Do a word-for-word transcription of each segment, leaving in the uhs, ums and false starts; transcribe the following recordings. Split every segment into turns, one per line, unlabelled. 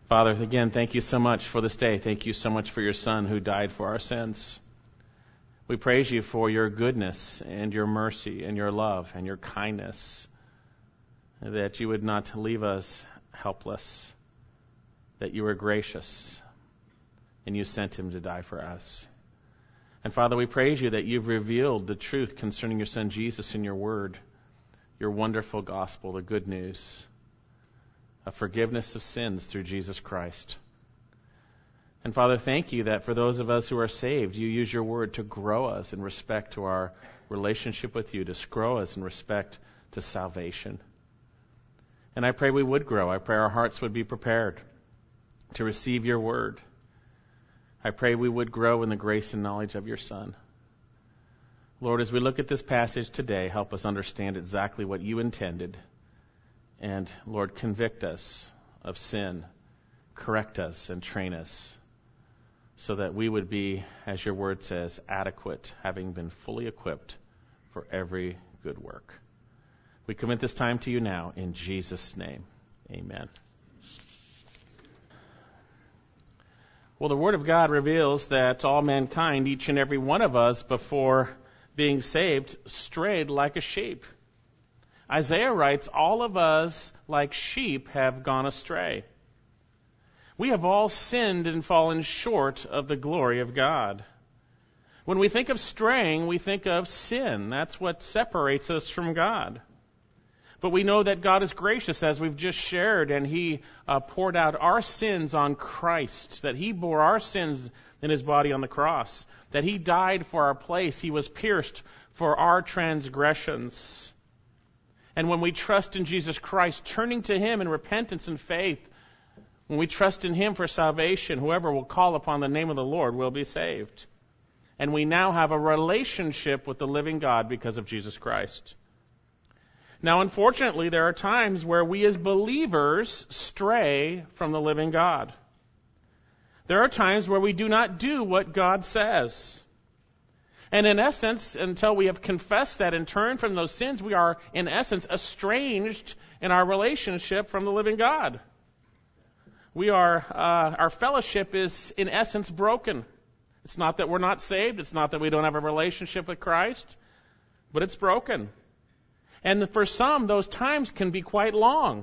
Father, again, thank you so much for this day. Thank you so much for your Son who died for our sins. We praise you for your goodness and your mercy and your love and your kindness, that you would not leave us helpless, that you were gracious and you sent him to die for us. And Father, we praise you that you've revealed the truth concerning your Son Jesus in your word, your wonderful gospel, the good news of forgiveness of sins through Jesus Christ. And Father, thank you that for those of us who are saved, you use your word to grow us in respect to our relationship with you, to grow us in respect to salvation. And I pray we would grow. I pray our hearts would be prepared to receive your word. I pray we would grow in the grace and knowledge of your Son. Lord, as we look at this passage today, help us understand exactly what you intended. And, Lord, convict us of sin, correct us and train us so that we would be, as your word says, adequate, having been fully equipped for every good work. We commit this time to you now in Jesus' name. Amen. Well, the Word of God reveals that all mankind, each and every one of us, before being saved, strayed like a sheep. Isaiah writes, all of us, like sheep, have gone astray. We have all sinned and fallen short of the glory of God. When we think of straying, we think of sin. That's what separates us from God. But we know that God is gracious, as we've just shared, and He uh, poured out our sins on Christ, that He bore our sins in His body on the cross, that He died for our place, He was pierced for our transgressions. And when we trust in Jesus Christ, turning to Him in repentance and faith, when we trust in Him for salvation, whoever will call upon the name of the Lord will be saved. And we now have a relationship with the living God because of Jesus Christ. Now, unfortunately, there are times where we as believers stray from the living God. There are times where we do not do what God says. And in essence, until we have confessed that and turned from those sins, we are, in essence, estranged in our relationship from the living God. We are, uh, our fellowship is, in essence, broken. It's not that we're not saved. It's not that we don't have a relationship with Christ, but it's broken. And for some, those times can be quite long.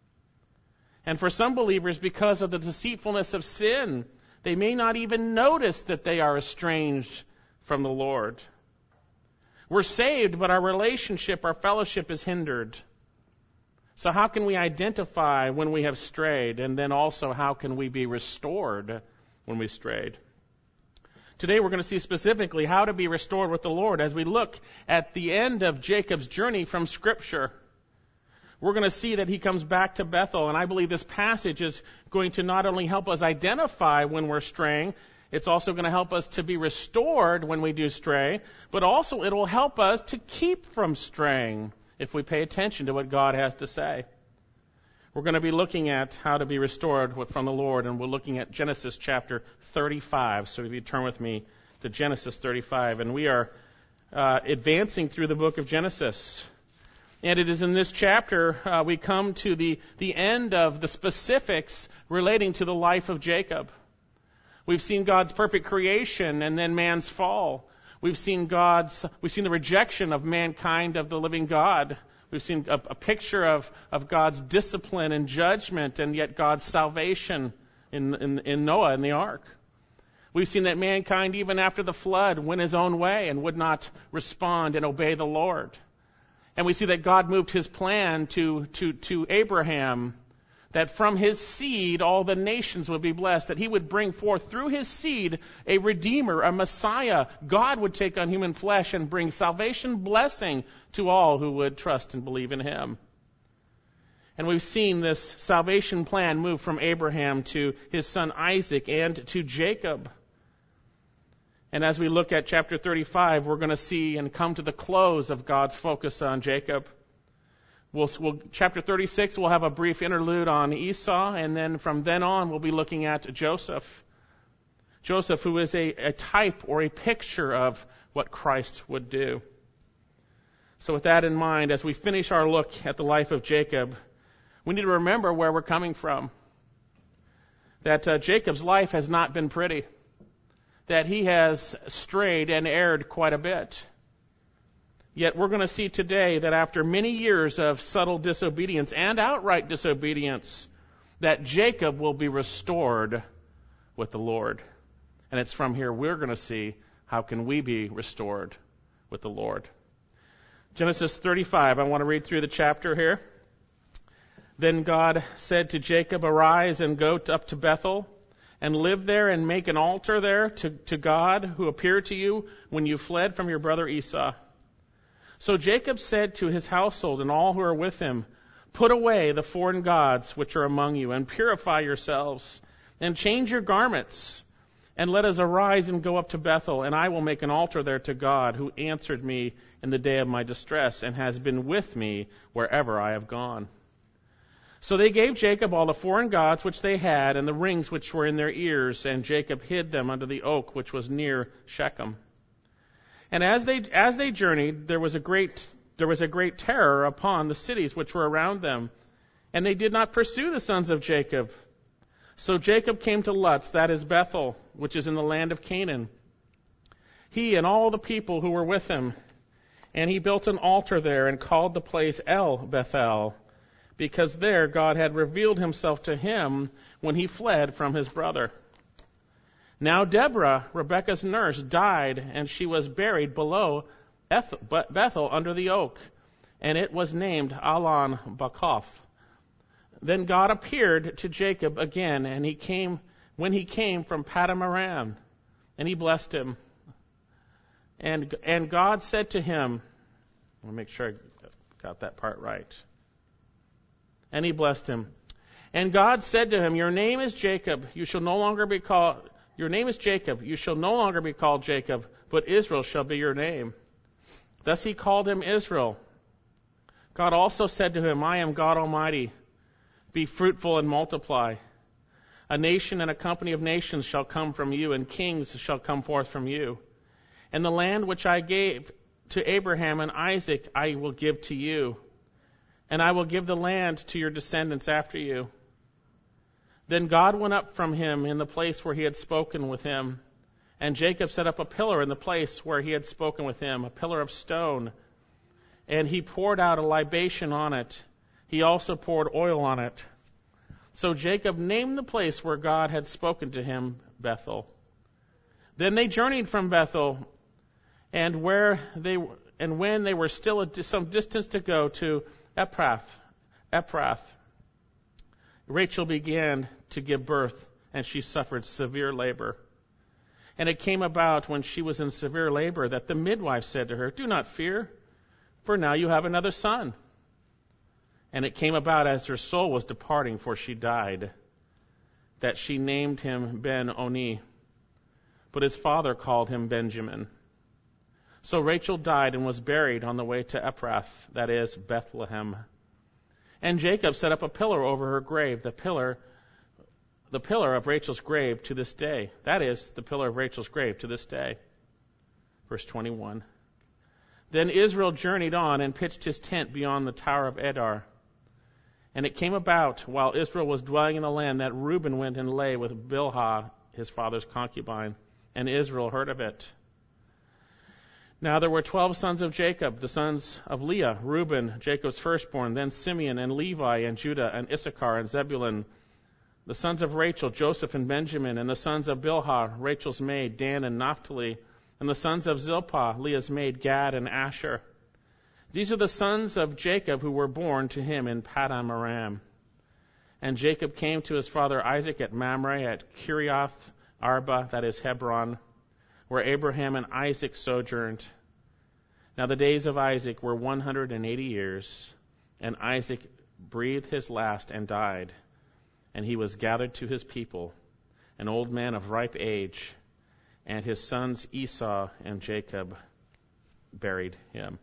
And for some believers, because of the deceitfulness of sin, they may not even notice that they are estranged from the Lord. We're saved, but our relationship, our fellowship is hindered. So how can we identify when we have strayed? And then also, how can we be restored when we strayed? Today we're going to see specifically how to be restored with the Lord as we look at the end of Jacob's journey from Scripture. We're going to see that he comes back to Bethel, and I believe this passage is going to not only help us identify when we're straying, it's also going to help us to be restored when we do stray, but also it will help us to keep from straying if we pay attention to what God has to say. We're going to be looking at how to be restored from the Lord, and we're looking at Genesis chapter thirty-five. So if you turn with me to Genesis thirty-five, and we are uh, advancing through the book of Genesis. And it is in this chapter uh, we come to the, the end of the specifics relating to the life of Jacob. We've seen God's perfect creation and then man's fall. We've seen God's, we've seen the rejection of mankind of the living God. We've seen a, a picture of, of God's discipline and judgment, and yet God's salvation in, in, in Noah and the ark. We've seen that mankind, even after the flood, went his own way and would not respond and obey the Lord. And we see that God moved his plan to, to, to Abraham, that from his seed all the nations would be blessed, that he would bring forth through his seed a Redeemer, a Messiah. God would take on human flesh and bring salvation, blessing to all who would trust and believe in him. And we've seen this salvation plan move from Abraham to his son Isaac and to Jacob. And as we look at chapter thirty-five, we're going to see and come to the close of God's focus on Jacob. We'll, we'll, chapter thirty-six, we'll have a brief interlude on Esau, and then from then on, we'll be looking at Joseph. Joseph, who is a, a type or a picture of what Christ would do. So with that in mind, as we finish our look at the life of Jacob, we need to remember where we're coming from. that uh, Jacob's life has not been pretty, that he has strayed and erred quite a bit. Yet we're going to see today that after many years of subtle disobedience and outright disobedience, that Jacob will be restored with the Lord. And it's from here we're going to see how can we be restored with the Lord. Genesis thirty-five, I want to read through the chapter here. Then God said to Jacob, "Arise and go up to Bethel, and live there and make an altar there to, to God who appeared to you when you fled from your brother Esau." So Jacob said to his household and all who are with him, "Put away the foreign gods which are among you, and purify yourselves, and change your garments, and let us arise and go up to Bethel, and I will make an altar there to God, who answered me in the day of my distress, and has been with me wherever I have gone." So they gave Jacob all the foreign gods which they had, and the rings which were in their ears, and Jacob hid them under the oak which was near Shechem. And as they as they journeyed, there was a great there was a great terror upon the cities which were around them, and they did not pursue the sons of Jacob. So Jacob came to Luz, that is Bethel, which is in the land of Canaan, he and all the people who were with him. And he built an altar there and called the place El Bethel, because there God had revealed himself to him when he fled from his brother. Now Deborah, Rebekah's nurse, died, and she was buried below Bethel under the oak, and it was named Alon Bakoth. Then God appeared to Jacob again, and he came when he came from Paddan Aram, and he blessed him. And and God said to him, let me make sure I got that part right. And he blessed him. And God said to him, "Your name is Jacob. You shall no longer be called Your name is Jacob. You shall no longer be called Jacob, but Israel shall be your name." Thus he called him Israel. God also said to him, "I am God Almighty. Be fruitful and multiply. A nation and a company of nations shall come from you, and kings shall come forth from you. And the land which I gave to Abraham and Isaac I will give to you, and I will give the land to your descendants after you." Then God went up from him in the place where he had spoken with him, and Jacob set up a pillar in the place where he had spoken with him, a pillar of stone, and he poured out a libation on it. He also poured oil on it. So Jacob named the place where God had spoken to him Bethel. Then they journeyed from Bethel, and where they and when they were still a, some distance to go to Ephrath, Ephrath, Rachel began to give birth, and she suffered severe labor. And it came about when she was in severe labor that the midwife said to her, "Do not fear, for now you have another son." And it came about as her soul was departing, for she died, that she named him Ben-Oni. But his father called him Benjamin. So Rachel died and was buried on the way to Ephrath, that is, Bethlehem. And Jacob set up a pillar over her grave, the pillar, the pillar of Rachel's grave to this day. That is, the pillar of Rachel's grave to this day. Verse twenty-one. Then Israel journeyed on and pitched his tent beyond the tower of Edar. And it came about, while Israel was dwelling in the land, that Reuben went and lay with Bilhah, his father's concubine, and Israel heard of it. Now there were twelve sons of Jacob, the sons of Leah, Reuben, Jacob's firstborn, then Simeon and Levi and Judah and Issachar and Zebulun. The sons of Rachel, Joseph and Benjamin, and the sons of Bilhah, Rachel's maid, Dan and Naphtali, and the sons of Zilpah, Leah's maid, Gad and Asher. These are the sons of Jacob who were born to him in Paddan Aram. And Jacob came to his father Isaac at Mamre, at Kiriath Arba, that is Hebron, where Abraham and Isaac sojourned. Now the days of Isaac were one hundred eighty years, and Isaac breathed his last and died, and he was gathered to his people, an old man of ripe age, and his sons Esau and Jacob buried him.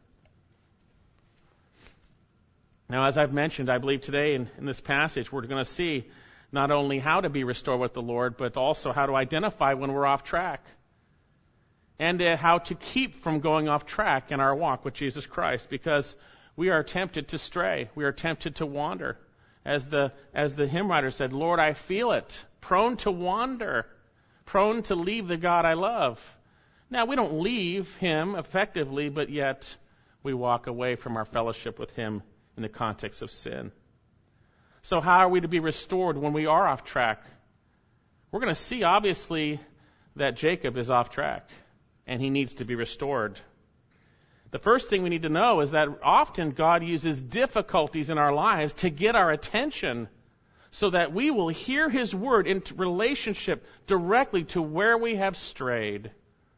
Now, as I've mentioned, I believe today in, in this passage we're going to see not only how to be restored with the Lord, but also how to identify when we're off track, and uh, how to keep from going off track in our walk with Jesus Christ, because we are tempted to stray. We are tempted to wander. As the as the hymn writer said, "Lord, I feel it. prone to wander, prone to leave the God I love. Now, we don't leave him effectively, but yet we walk away from our fellowship with him in the context of sin. So how are we to be restored when we are off track? We're going to see, obviously, that Jacob is off track, and he needs to be restored. The first thing we need to know is that often God uses difficulties in our lives to get our attention so that we will hear his word in relationship directly to where we have strayed.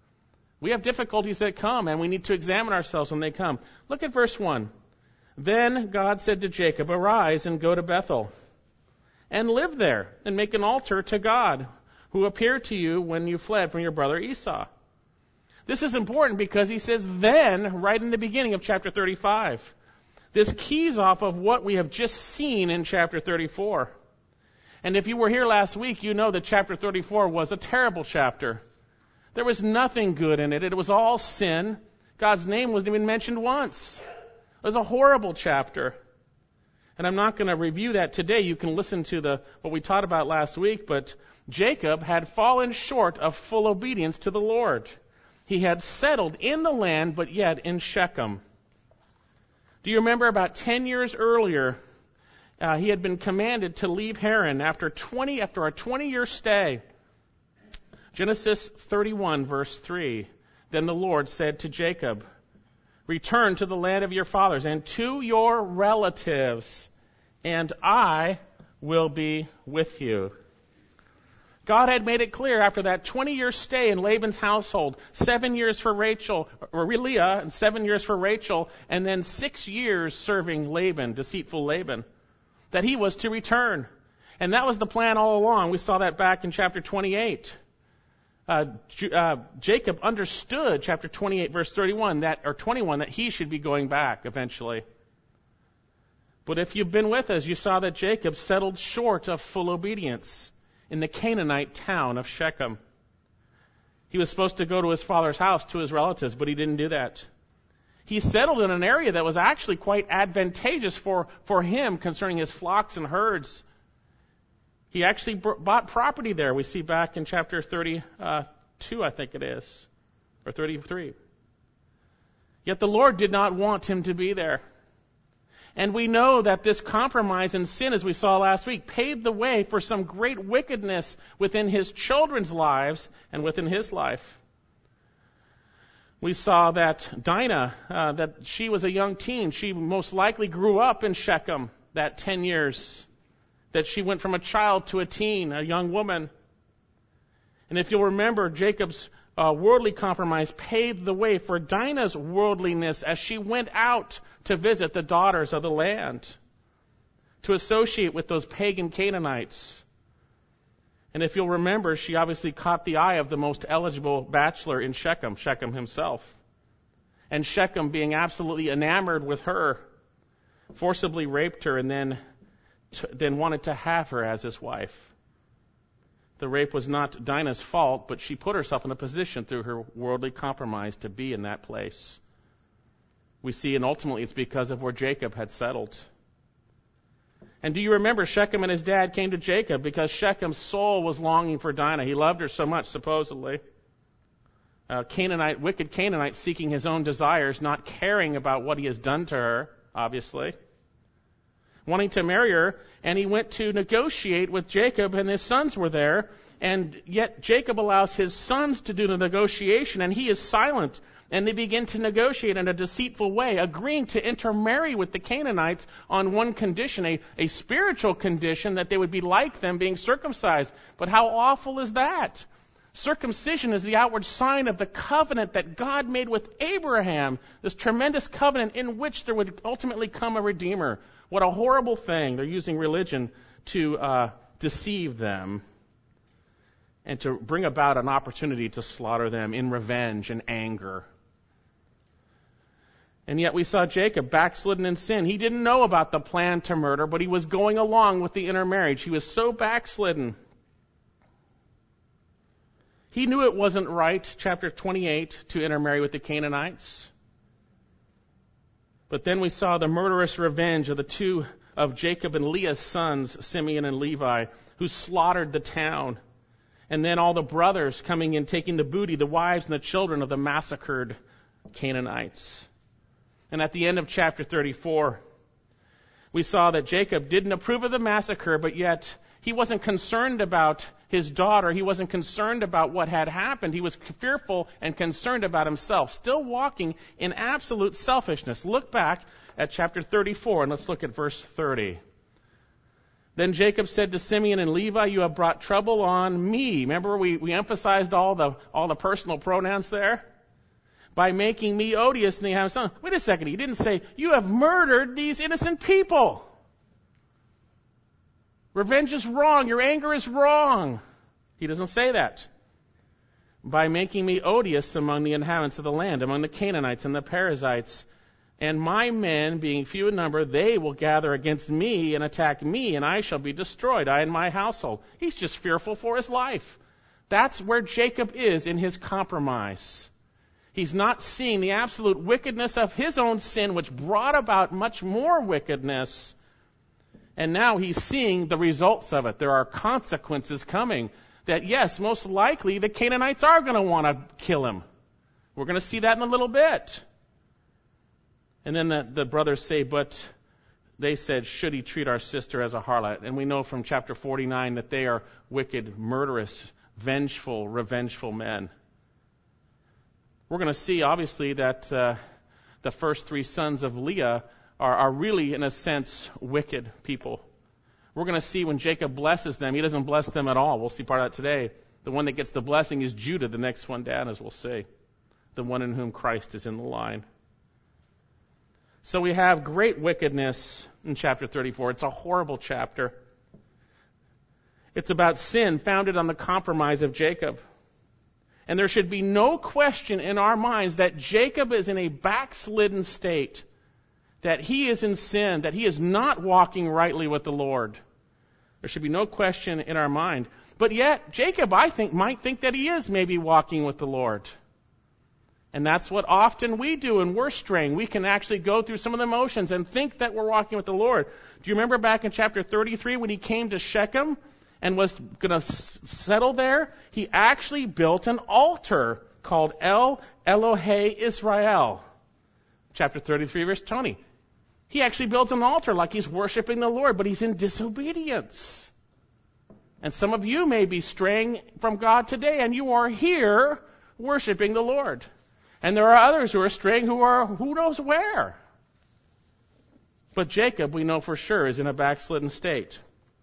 We have difficulties that come, and we need to examine ourselves when they come. Look at verse one. Then God said to Jacob, arise and go to Bethel, and live there, and make an altar to God, who appeared to you when you fled from your brother Esau. This is important because he says then, right in the beginning of chapter thirty-five. This keys off of what we have just seen in chapter thirty-four. And if you were here last week, you know that chapter thirty-four was a terrible chapter. There was nothing good in it. It was all sin. God's name wasn't even mentioned once. It was a horrible chapter. And I'm not going to review that today. You can listen to the what we taught about last week, but Jacob had fallen short of full obedience to the Lord. He had settled in the land, but yet in Shechem. Do you remember about ten years earlier, uh, he had been commanded to leave Haran after twenty after a twenty-year stay. Genesis thirty-one, verse three. Then the Lord said to Jacob, return to the land of your fathers and to your relatives, and I will be with you. God had made it clear after that twenty-year stay in Laban's household, seven years for Rachel, or Leah, and seven years for Rachel, and then six years serving Laban, deceitful Laban, that he was to return. And that was the plan all along. We saw that back in chapter twenty-eight. Uh, uh, Jacob understood, chapter twenty-eight, verse thirty-one, that or twenty-one, that he should be going back eventually. But if you've been with us, you saw that Jacob settled short of full obedience in the Canaanite town of Shechem. He was supposed to go to his father's house, to his relatives, but he didn't do that. He settled in an area that was actually quite advantageous for, for him concerning his flocks and herds. He actually bought property there. We see back in chapter thirty-two, I think it is, or thirty-three. Yet the Lord did not want him to be there. And we know that this compromise and sin, as we saw last week, paved the way for some great wickedness within his children's lives and within his life. We saw that Dinah, uh, that she was a young teen. She most likely grew up in Shechem that ten years. That she went from a child to a teen, a young woman. And if you'll remember, Jacob's uh, worldly compromise paved the way for Dinah's worldliness as she went out to visit the daughters of the land, to associate with those pagan Canaanites. And if you'll remember, she obviously caught the eye of the most eligible bachelor in Shechem, Shechem himself. And Shechem, being absolutely enamored with her, forcibly raped her and then, t- then wanted to have her as his wife. The rape was not Dinah's fault, but she put herself in a position through her worldly compromise to be in that place. We see, and ultimately it's because of where Jacob had settled. And do you remember Shechem and his dad came to Jacob because Shechem's soul was longing for Dinah. He loved her so much, supposedly. Uh, Canaanite, wicked Canaanite seeking his own desires, not caring about what he has done to her, obviously. Wanting to marry her, and he went to negotiate with Jacob, and his sons were there, and yet Jacob allows his sons to do the negotiation, and he is silent, and they begin to negotiate in a deceitful way, agreeing to intermarry with the Canaanites on one condition, a, a spiritual condition, that they would be like them, being circumcised. But how awful is that? Circumcision is the outward sign of the covenant that God made with Abraham, this tremendous covenant in which there would ultimately come a Redeemer. What a horrible thing. They're using religion to uh, deceive them and to bring about an opportunity to slaughter them in revenge and anger. And yet we saw Jacob backslidden in sin. He didn't know about the plan to murder, but he was going along with the intermarriage. He was so backslidden. He knew it wasn't right, chapter twenty-eight, to intermarry with the Canaanites. But then we saw the murderous revenge of the two of Jacob and Leah's sons, Simeon and Levi, who slaughtered the town. And then all the brothers coming in, taking the booty, the wives and the children of the massacred Canaanites. And at the end of chapter thirty-four, we saw that Jacob didn't approve of the massacre, but yet he wasn't concerned about his daughter. He wasn't concerned about what had happened. He was fearful and concerned about himself, still walking in absolute selfishness. Look back at chapter thirty-four, and let's look at verse thirty. Then Jacob said to Simeon and Levi, you have brought trouble on me. Remember we, we emphasized all the all the personal pronouns there? By making me odious in the house. Wait a second, he didn't say, you have murdered these innocent people. Revenge is wrong. Your anger is wrong. He doesn't say that. By making me odious among the inhabitants of the land, among the Canaanites and the Perizzites. And my men, being few in number, they will gather against me and attack me, and I shall be destroyed, I and my household. He's just fearful for his life. That's where Jacob is in his compromise. He's not seeing the absolute wickedness of his own sin, which brought about much more wickedness. And now he's seeing the results of it. There are consequences coming. That, yes, most likely the Canaanites are going to want to kill him. We're going to see that in a little bit. And then the, the brothers say, but they said, should he treat our sister as a harlot? And we know from chapter forty-nine that they are wicked, murderous, vengeful, revengeful men. We're going to see, obviously, that uh, the first three sons of Leah are, are really, in a sense, wicked people. We're going to see when Jacob blesses them, he doesn't bless them at all. We'll see part of that today. The one that gets the blessing is Judah, the next one down, as we'll see. The one in whom Christ is in the line. So we have great wickedness in chapter thirty-four. It's a horrible chapter. It's about sin founded on the compromise of Jacob. And there should be no question in our minds that Jacob is in a backslidden state, that he is in sin, that he is not walking rightly with the Lord. There should be no question in our mind. But yet, Jacob, I think, might think that he is maybe walking with the Lord. And that's what often we do when we're straying. We can actually go through some of the motions and think that we're walking with the Lord. Do you remember back in chapter thirty-three when he came to Shechem and was going to s- settle there? He actually built an altar called El Elohe Israel. Chapter thirty-three, verse twenty. He actually built an altar like he's worshiping the Lord, but he's in disobedience. And some of you may be straying from God today, and you are here worshiping the Lord. And there are others who are straying who are who knows where. But Jacob, we know for sure, is in a backslidden state.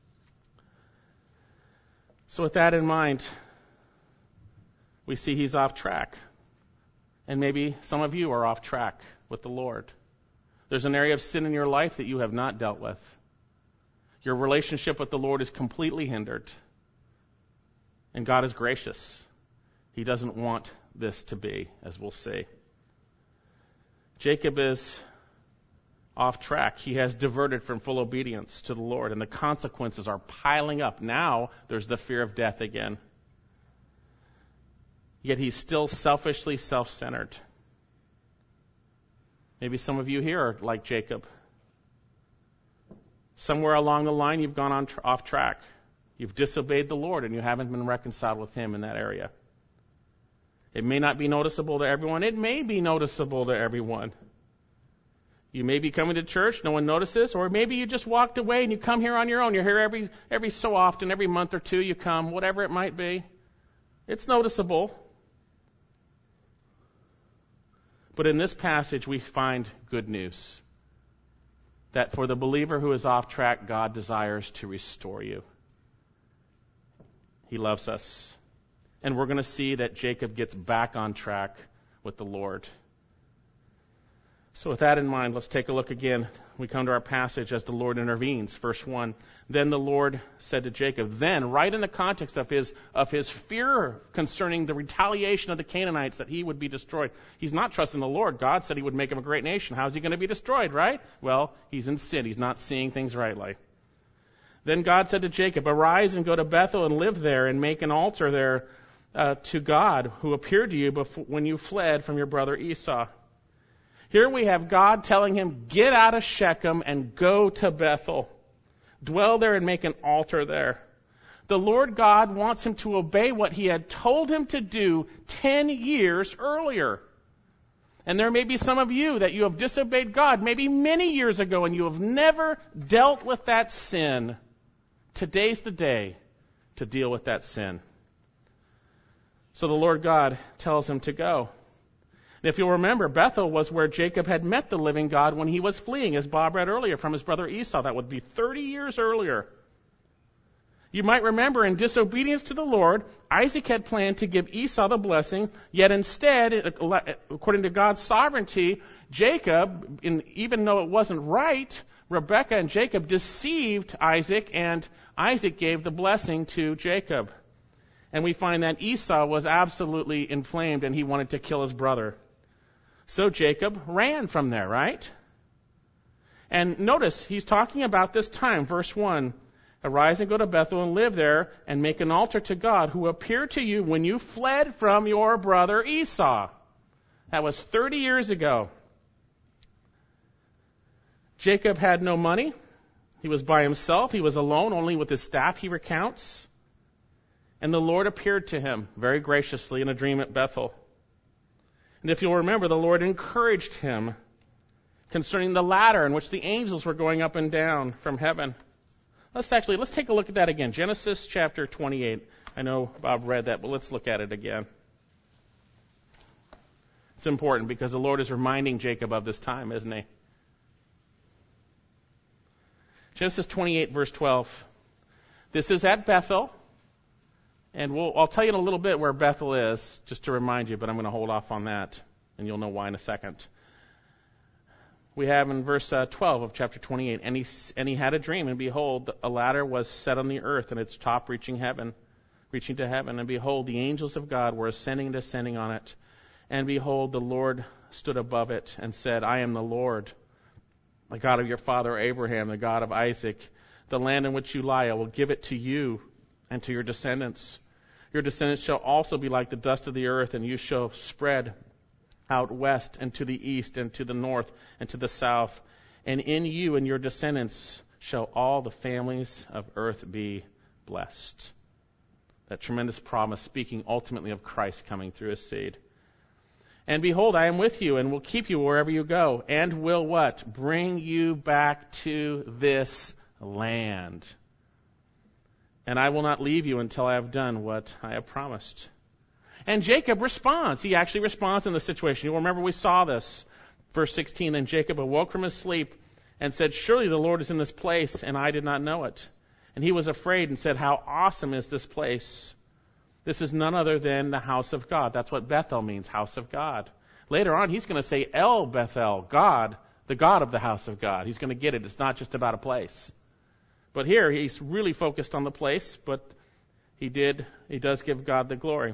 So with that in mind, we see he's off track. And maybe some of you are off track with the Lord. There's an area of sin in your life that you have not dealt with. Your relationship with the Lord is completely hindered. And God is gracious. He doesn't want this to be, as we'll see. Jacob is off track. He has diverted from full obedience to the Lord, and the consequences are piling up. Now there's the fear of death again. Yet he's still selfishly self-centered. Maybe some of you here are like Jacob. Somewhere along the line, you've gone on tr- off track. You've disobeyed the Lord, and you haven't been reconciled with Him in that area. It may not be noticeable to everyone. It may be noticeable to everyone. You may be coming to church, no one notices, or maybe you just walked away and you come here on your own. You're here every every so often, every month or two you come, whatever it might be. It's noticeable. But in this passage, we find good news. That for the believer who is off track, God desires to restore you. He loves us. And we're going to see that Jacob gets back on track with the Lord. So with that in mind, let's take a look again. We come to our passage as the Lord intervenes. Verse one. Then the Lord said to Jacob, then, right in the context of his of his fear concerning the retaliation of the Canaanites, that he would be destroyed. He's not trusting the Lord. God said he would make him a great nation. How's he going to be destroyed, right? Well, he's in sin. He's not seeing things rightly. Then God said to Jacob, arise and go to Bethel and live there and make an altar there uh, to God who appeared to you before, when you fled from your brother Esau. Here we have God telling him, get out of Shechem and go to Bethel. Dwell there and make an altar there. The Lord God wants him to obey what he had told him to do ten years earlier. And there may be some of you that you have disobeyed God maybe many years ago and you have never dealt with that sin. Today's the day to deal with that sin. So the Lord God tells him to go. And if you'll remember, Bethel was where Jacob had met the living God when he was fleeing, as Bob read earlier, from his brother Esau. That would be thirty years earlier. You might remember, in disobedience to the Lord, Isaac had planned to give Esau the blessing, yet instead, according to God's sovereignty, Jacob, in, even though it wasn't right, Rebekah and Jacob deceived Isaac, and Isaac gave the blessing to Jacob. And we find that Esau was absolutely inflamed, and he wanted to kill his brother. So Jacob ran from there, right? And notice, he's talking about this time, verse one. Arise and go to Bethel and live there and make an altar to God who appeared to you when you fled from your brother Esau. That was thirty years ago. Jacob had no money. He was by himself. He was alone, only with his staff, he recounts. And the Lord appeared to him very graciously in a dream at Bethel. And if you'll remember, the Lord encouraged him concerning the ladder in which the angels were going up and down from heaven. Let's actually, let's take a look at that again. Genesis chapter twenty-eight. I know Bob read that, but let's look at it again. It's important because the Lord is reminding Jacob of this time, isn't he? Genesis twenty-eight, verse twelve. This is at Bethel. And we'll, I'll tell you in a little bit where Bethel is, just to remind you, but I'm going to hold off on that, and you'll know why in a second. We have in verse uh, twelve of chapter twenty-eight, and he, and he had a dream, and behold, a ladder was set on the earth, and its top reaching heaven, reaching to heaven. And behold, the angels of God were ascending and descending on it. And behold, the Lord stood above it and said, I am the Lord, the God of your father Abraham, the God of Isaac. The land in which you lie, I will give it to you and to your descendants. Your descendants shall also be like the dust of the earth, and you shall spread out west and to the east and to the north and to the south. And in you and your descendants shall all the families of earth be blessed. That tremendous promise, speaking ultimately of Christ coming through his seed. And behold, I am with you and will keep you wherever you go, and will what? Bring you back to this land. And I will not leave you until I have done what I have promised. And Jacob responds. He actually responds in the situation. You'll remember we saw this. Verse sixteen, then Jacob awoke from his sleep and said, surely the Lord is in this place, and I did not know it. And he was afraid and said, how awesome is this place? This is none other than the house of God. That's what Bethel means, house of God. Later on, he's going to say El Bethel, God, the God of the house of God. He's going to get it. It's not just about a place. But here, he's really focused on the place, but he did, he does give God the glory.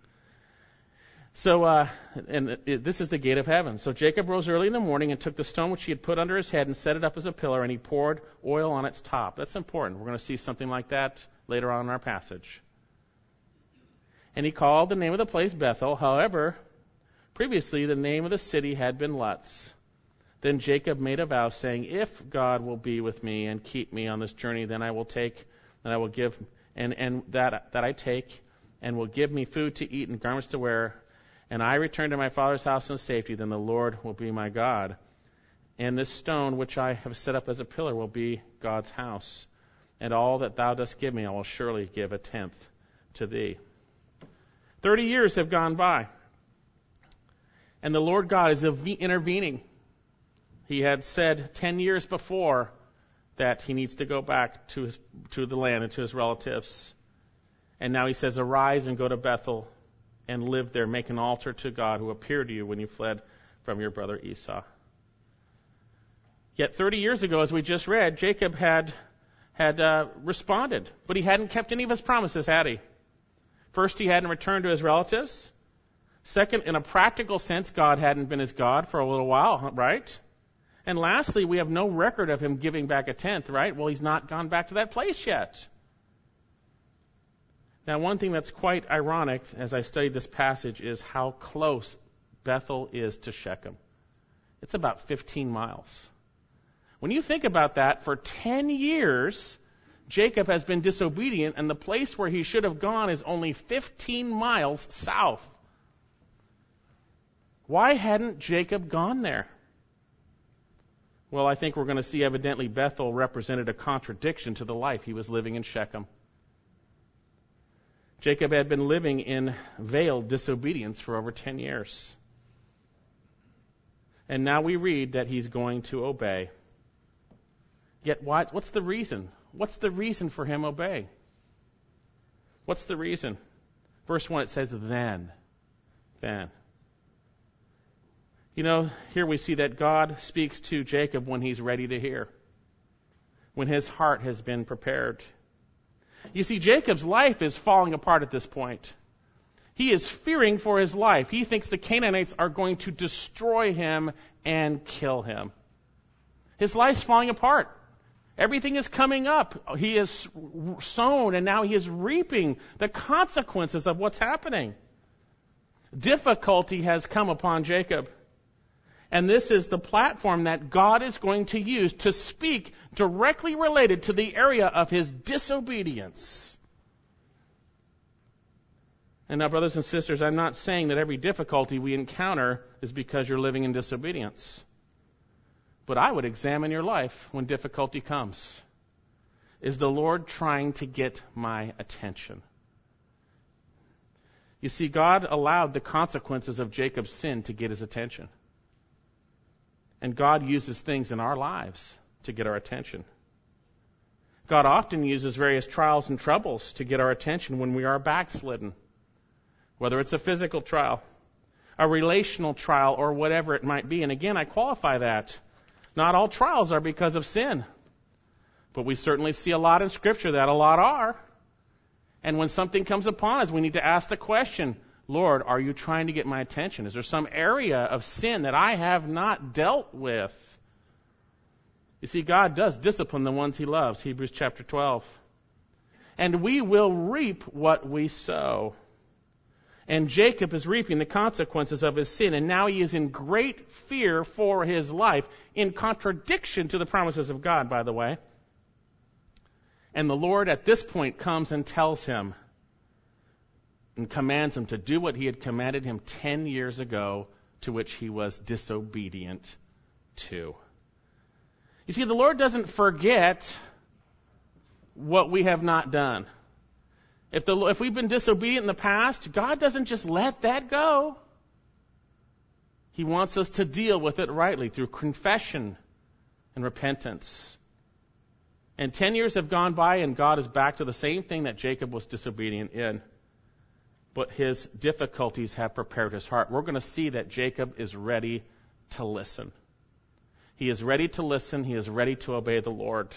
So, uh, and it, this is the gate of heaven. So Jacob rose early in the morning and took the stone which he had put under his head and set it up as a pillar, and he poured oil on its top. That's important. We're going to see something like that later on in our passage. And he called the name of the place Bethel. However, previously the name of the city had been Luz. Then Jacob made a vow, saying, if God will be with me and keep me on this journey, then I will take, and I will give, and, and that that I take, and will give me food to eat and garments to wear, and I return to my father's house in safety, then the Lord will be my God. And this stone which I have set up as a pillar will be God's house. And all that thou dost give me, I will surely give a tenth to thee. Thirty years have gone by. And the Lord God is intervening. He had said ten years before that he needs to go back to his to the land and to his relatives. And now he says, arise and go to Bethel and live there, make an altar to God who appeared to you when you fled from your brother Esau. Yet thirty years ago, as we just read, Jacob had had uh, responded, but he hadn't kept any of his promises, had he? First, he hadn't returned to his relatives. Second, in a practical sense, God hadn't been his God for a little while, right? And lastly, we have no record of him giving back a tenth, right? Well, he's not gone back to that place yet. Now, one thing that's quite ironic as I studied this passage is how close Bethel is to Shechem. It's about fifteen miles. When you think about that, for ten years, Jacob has been disobedient, and the place where he should have gone is only fifteen miles south. Why hadn't Jacob gone there? Well, I think we're going to see evidently Bethel represented a contradiction to the life he was living in Shechem. Jacob had been living in veiled disobedience for over ten years. And now we read that he's going to obey. Yet what, what's the reason? What's the reason for him obeying? What's the reason? Verse one, it says, then. Then. You know, here we see that God speaks to Jacob when he's ready to hear, when his heart has been prepared. You see, Jacob's life is falling apart at this point. He is fearing for his life. He thinks the Canaanites are going to destroy him and kill him. His life's falling apart. Everything is coming up. He is sown, and now he is reaping the consequences of what's happening. Difficulty has come upon Jacob. And this is the platform that God is going to use to speak directly related to the area of his disobedience. And now, brothers and sisters, I'm not saying that every difficulty we encounter is because you're living in disobedience. But I would examine your life when difficulty comes. Is the Lord trying to get my attention? You see, God allowed the consequences of Jacob's sin to get his attention. And God uses things in our lives to get our attention. God often uses various trials and troubles to get our attention when we are backslidden. Whether it's a physical trial, a relational trial, or whatever it might be. And again, I qualify that. Not all trials are because of sin. But we certainly see a lot in Scripture that a lot are. And when something comes upon us, we need to ask the question, Lord, are you trying to get my attention? Is there some area of sin that I have not dealt with? You see, God does discipline the ones he loves, Hebrews chapter twelve. And we will reap what we sow. And Jacob is reaping the consequences of his sin, and now he is in great fear for his life, in contradiction to the promises of God, by the way. And the Lord at this point comes and tells him, and commands him to do what he had commanded him ten years ago, to which he was disobedient to. You see, the Lord doesn't forget what we have not done. If, the, if we've been disobedient in the past, God doesn't just let that go. He wants us to deal with it rightly through confession and repentance. And ten years have gone by, and God is back to the same thing that Jacob was disobedient in. But his difficulties have prepared his heart. We're going to see that Jacob is ready to listen. He is ready to listen. He is ready to obey the Lord.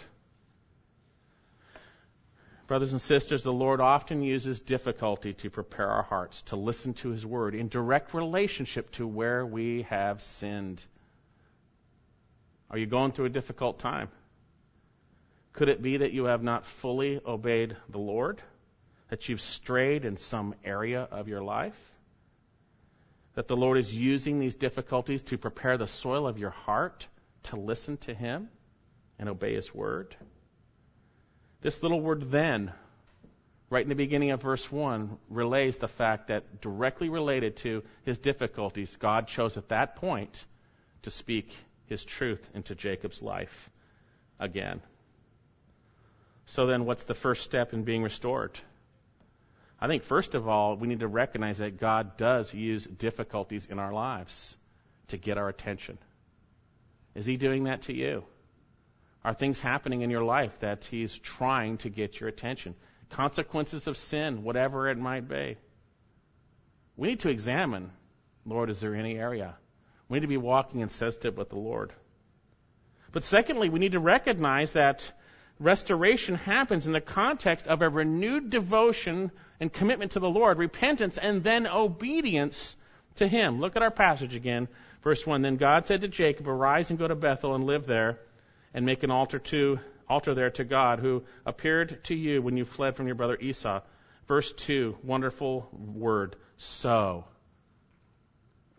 Brothers and sisters, the Lord often uses difficulty to prepare our hearts to listen to his word in direct relationship to where we have sinned. Are you going through a difficult time? Could it be that you have not fully obeyed the Lord? That you've strayed in some area of your life? That the Lord is using these difficulties to prepare the soil of your heart to listen to him and obey his word? This little word then, right in the beginning of verse one, relays the fact that directly related to his difficulties, God chose at that point to speak his truth into Jacob's life again. So then what's the first step in being restored? I think first of all, we need to recognize that God does use difficulties in our lives to get our attention. Is he doing that to you? Are things happening in your life that he's trying to get your attention? Consequences of sin, whatever it might be. We need to examine, Lord, is there any area? We need to be walking in sensitive with the Lord. But secondly, we need to recognize that restoration happens in the context of a renewed devotion and commitment to the Lord, repentance, and then obedience to him. Look at our passage again. Verse one, then God said to Jacob, arise and go to Bethel and live there, and make an altar to altar there to God, who appeared to you when you fled from your brother Esau. Verse two, wonderful word, sow.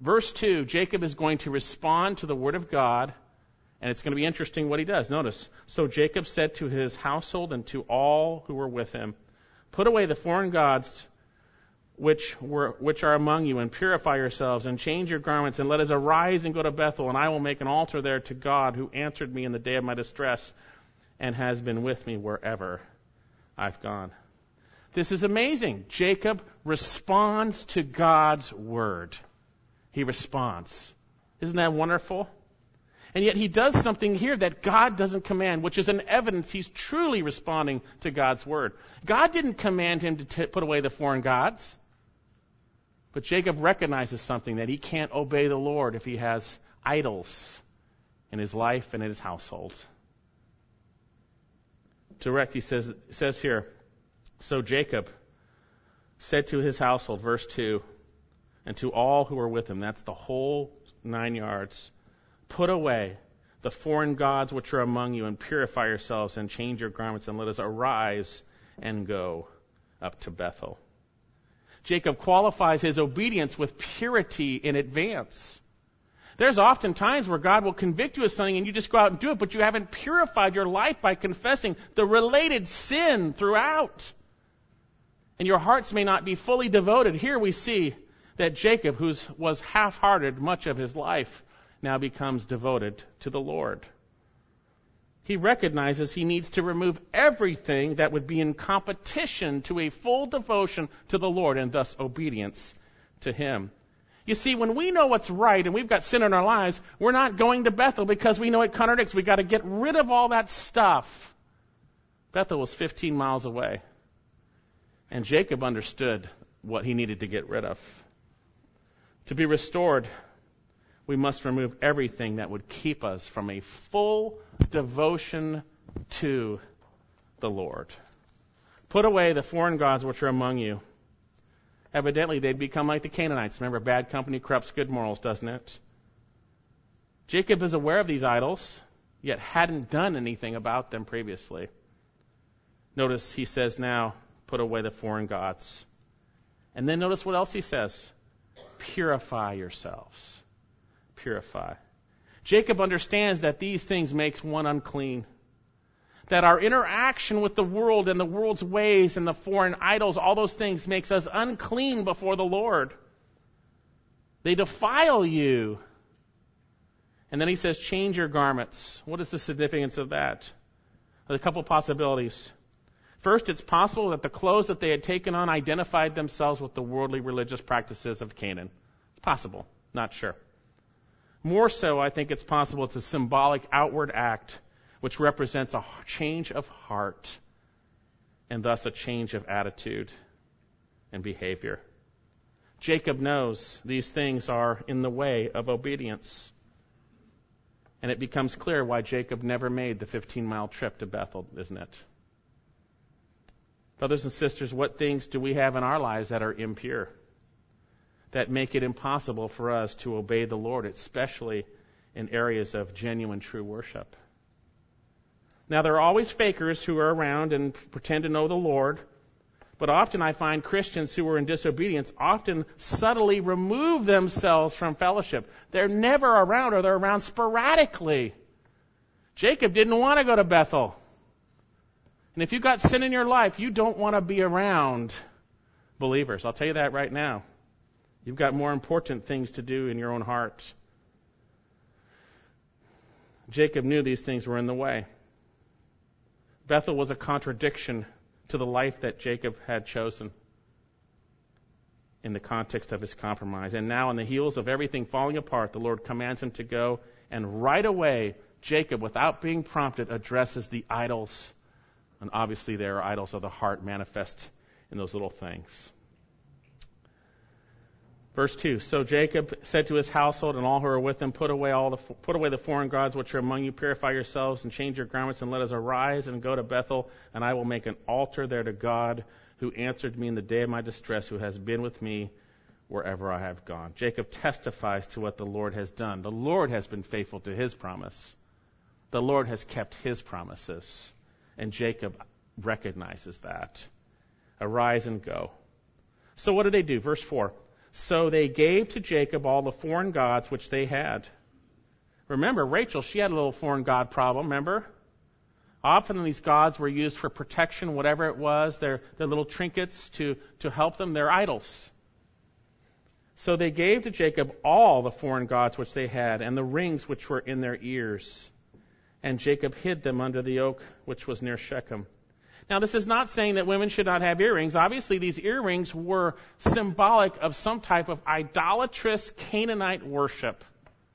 verse two, Jacob is going to respond to the word of God, and it's going to be interesting what he does. Notice, so Jacob said to his household and to all who were with him, put away the foreign gods which were which are among you, and purify yourselves, and change your garments, and let us arise and go to Bethel, and I will make an altar there to God, who answered me in the day of my distress, and has been with me wherever I've gone. This is amazing. Jacob responds to God's word. He responds. Isn't that wonderful? And yet he does something here that God doesn't command, which is an evidence he's truly responding to God's word. God didn't command him to t- put away the foreign gods. But Jacob recognizes something, that he can't obey the Lord if he has idols in his life and in his household. Direct, he says, says here, so Jacob said to his household, verse two, and to all who were with him, that's the whole nine yards, put away the foreign gods which are among you, and purify yourselves, and change your garments, and let us arise and go up to Bethel. Jacob qualifies his obedience with purity in advance. There's often times where God will convict you of something and you just go out and do it, but you haven't purified your life by confessing the related sin throughout. And your hearts may not be fully devoted. Here we see that Jacob, who was half-hearted much of his life, now becomes devoted to the Lord. He recognizes he needs to remove everything that would be in competition to a full devotion to the Lord, and thus obedience to him. You see, when we know what's right and we've got sin in our lives, we're not going to Bethel because we know it contradicts. We've got to get rid of all that stuff. Bethel was fifteen miles away. And Jacob understood what he needed to get rid of. To be restored, we must remove everything that would keep us from a full devotion to the Lord. Put away the foreign gods which are among you. Evidently, they'd become like the Canaanites. Remember, bad company corrupts good morals, doesn't it? Jacob is aware of these idols, yet hadn't done anything about them previously. Notice he says now, put away the foreign gods. And then notice what else he says. Purify yourselves. Purify. Jacob understands that these things makes one unclean. That our interaction with the world and the world's ways and the foreign idols, all those things makes us unclean before the Lord. They defile you. And then he says, change your garments. What is the significance of that? There's a couple of possibilities. First, it's possible that the clothes that they had taken on identified themselves with the worldly religious practices of Canaan. It's possible. Not sure. More so, I think it's possible it's a symbolic outward act which represents a change of heart and thus a change of attitude and behavior. Jacob knows these things are in the way of obedience. And it becomes clear why Jacob never made the fifteen-mile trip to Bethel, isn't it? Brothers and sisters, what things do we have in our lives that are impure, that make it impossible for us to obey the Lord, especially in areas of genuine, true worship? Now, there are always fakers who are around and pretend to know the Lord, but often I find Christians who are in disobedience often subtly remove themselves from fellowship. They're never around, or they're around sporadically. Jacob didn't want to go to Bethel. And if you've got sin in your life, you don't want to be around believers. I'll tell you that right now. You've got more important things to do in your own heart. Jacob knew these things were in the way. Bethel was a contradiction to the life that Jacob had chosen in the context of his compromise. And now, on the heels of everything falling apart, the Lord commands him to go, and right away, Jacob, without being prompted, addresses the idols. And obviously, there are idols of the heart manifest in those little things. Verse two, so Jacob said to his household and all who are with him, put away all the put away the foreign gods which are among you, purify yourselves and change your garments, and let us arise and go to Bethel, and I will make an altar there to God, who answered me in the day of my distress, who has been with me wherever I have gone. Jacob testifies to what the Lord has done. The Lord has been faithful to his promise. The Lord has kept his promises, and Jacob recognizes that. Arise and go. So what do they do? Verse four. So they gave to Jacob all the foreign gods which they had. Remember, Rachel, she had a little foreign god problem, remember? Often these gods were used for protection, whatever it was. They're, they're little trinkets to, to help them. They're idols. So they gave to Jacob all the foreign gods which they had, and the rings which were in their ears. And Jacob hid them under the oak which was near Shechem. Now, this is not saying that women should not have earrings. Obviously, these earrings were symbolic of some type of idolatrous Canaanite worship.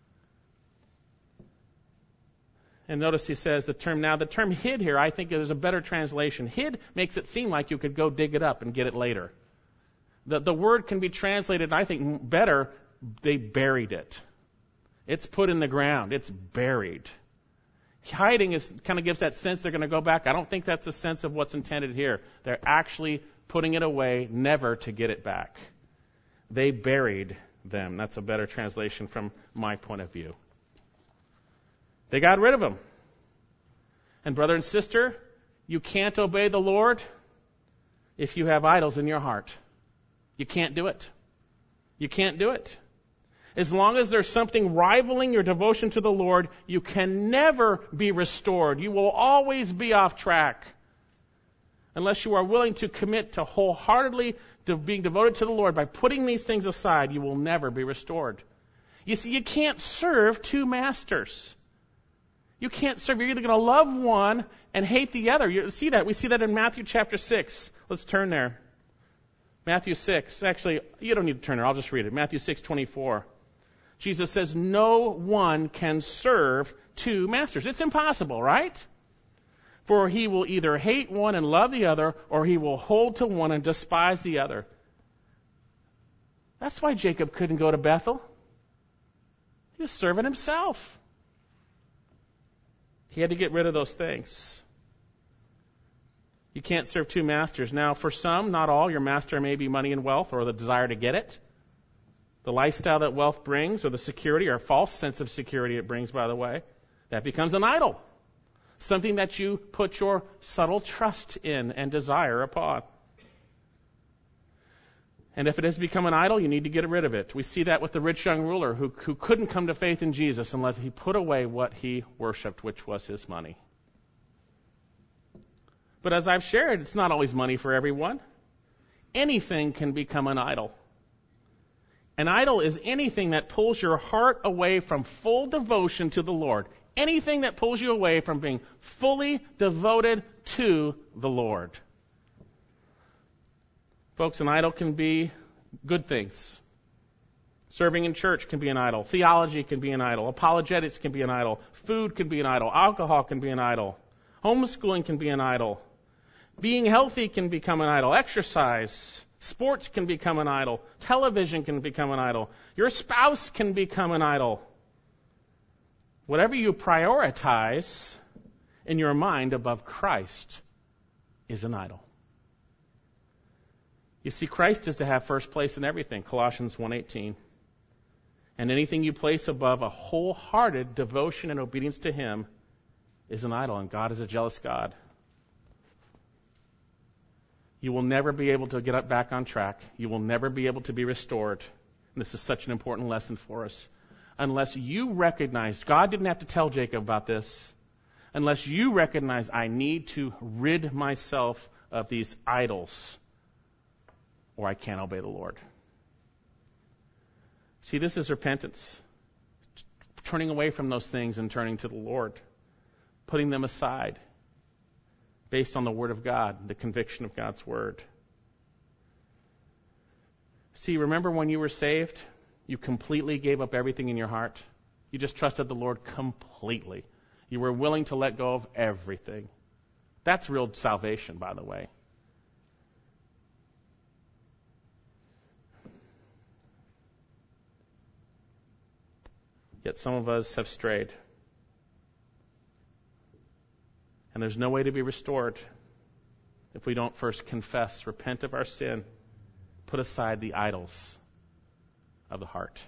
And notice he says the term, now the term hid here, I think is a better translation. Hid makes it seem like you could go dig it up and get it later. The, the word can be translated, I think, better, they buried it. It's put in the ground. It's buried. Hiding is kind of gives that sense they're going to go back. I don't think that's the sense of what's intended here. They're actually putting it away, never to get it back. They buried them. That's a better translation from my point of view. They got rid of them. And brother and sister, you can't obey the Lord if you have idols in your heart. You can't do it. You can't do it. As long as there's something rivaling your devotion to the Lord, you can never be restored. You will always be off track. Unless you are willing to commit to wholeheartedly to being devoted to the Lord by putting these things aside, you will never be restored. You see, you can't serve two masters. You can't serve. You're either going to love one and hate the other. You see that? We see that in Matthew chapter six. Let's turn there. Matthew six. Actually, you don't need to turn there. I'll just read it. Matthew six twenty-four. Jesus says, no one can serve two masters. It's impossible, right? For he will either hate one and love the other, or he will hold to one and despise the other. That's why Jacob couldn't go to Bethel. He was serving himself. He had to get rid of those things. You can't serve two masters. Now, for some, not all, your master may be money and wealth or the desire to get it. The lifestyle that wealth brings, or the security, or a false sense of security it brings, by the way, that becomes an idol. Something that you put your subtle trust in and desire upon. And if it has become an idol, you need to get rid of it. We see that with the rich young ruler who, who couldn't come to faith in Jesus unless he put away what he worshipped, which was his money. But as I've shared, it's not always money for everyone. Anything can become an idol. An idol is anything that pulls your heart away from full devotion to the Lord. Anything that pulls you away from being fully devoted to the Lord. Folks, an idol can be good things. Serving in church can be an idol. Theology can be an idol. Apologetics can be an idol. Food can be an idol. Alcohol can be an idol. Homeschooling can be an idol. Being healthy can become an idol. Exercise. Sports can become an idol. Television can become an idol. Your spouse can become an idol. Whatever you prioritize in your mind above Christ is an idol. You see, Christ is to have first place in everything, Colossians one eighteen. And anything you place above a wholehearted devotion and obedience to Him is an idol, and God is a jealous God. You will never be able to get up back on track. You will never be able to be restored. And this is such an important lesson for us. Unless you recognize, God didn't have to tell Jacob about this, unless you recognize I need to rid myself of these idols, or I can't obey the Lord. See, this is repentance. Turning away from those things and turning to the Lord. Putting them aside. Based on the Word of God, the conviction of God's Word. See, remember when you were saved, you completely gave up everything in your heart. You just trusted the Lord completely. You were willing to let go of everything. That's real salvation, by the way. Yet some of us have strayed. And there's no way to be restored if we don't first confess, repent of our sin, put aside the idols of the heart.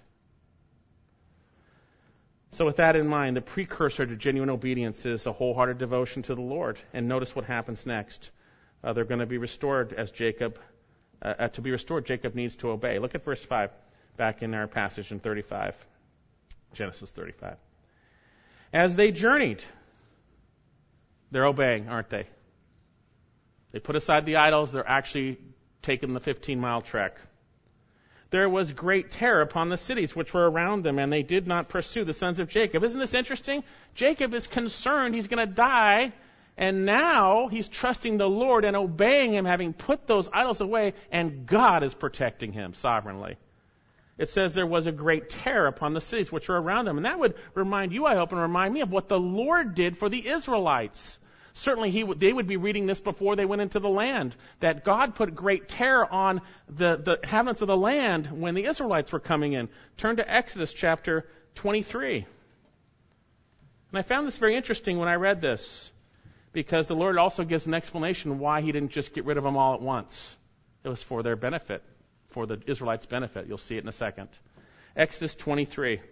So with that in mind, the precursor to genuine obedience is a wholehearted devotion to the Lord. And notice what happens next. Uh, they're going to be restored as Jacob uh, to be restored, Jacob needs to obey. Look at verse five back in our passage in thirty-five, Genesis thirty-five. As they journeyed, they're obeying, aren't they? They put aside the idols. They're actually taking the fifteen-mile trek. There was great terror upon the cities which were around them, and they did not pursue the sons of Jacob. Isn't this interesting? Jacob is concerned he's going to die, and now he's trusting the Lord and obeying him, having put those idols away, and God is protecting him sovereignly. It says there was a great terror upon the cities which were around them. And that would remind you, I hope, and remind me of what the Lord did for the Israelites. Certainly he, they would be reading this before they went into the land, that God put great terror on the, the inhabitants of the land when the Israelites were coming in. Turn to Exodus chapter twenty-three. And I found this very interesting when I read this, because the Lord also gives an explanation why he didn't just get rid of them all at once. It was for their benefit, for the Israelites' benefit. You'll see it in a second. Exodus twenty-three.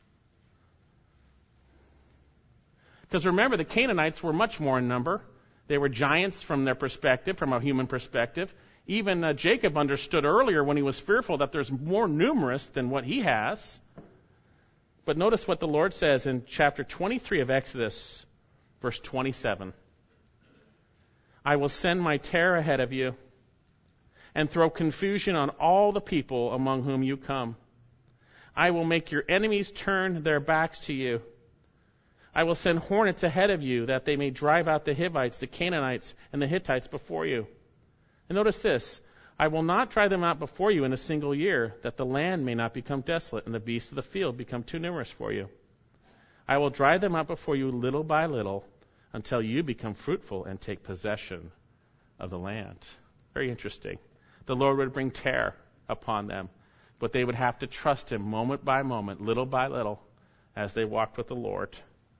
Because remember, the Canaanites were much more in number. They were giants from their perspective, from a human perspective. Even uh, Jacob understood earlier when he was fearful that there's more numerous than what he has. But notice what the Lord says in chapter twenty-three of Exodus, verse twenty-seven. I will send my terror ahead of you and throw confusion on all the people among whom you come. I will make your enemies turn their backs to you. I will send hornets ahead of you that they may drive out the Hivites, the Canaanites, and the Hittites before you. And notice this. I will not drive them out before you in a single year, that the land may not become desolate and the beasts of the field become too numerous for you. I will drive them out before you little by little until you become fruitful and take possession of the land. Very interesting. The Lord would bring terror upon them, but they would have to trust him moment by moment, little by little, as they walked with the Lord.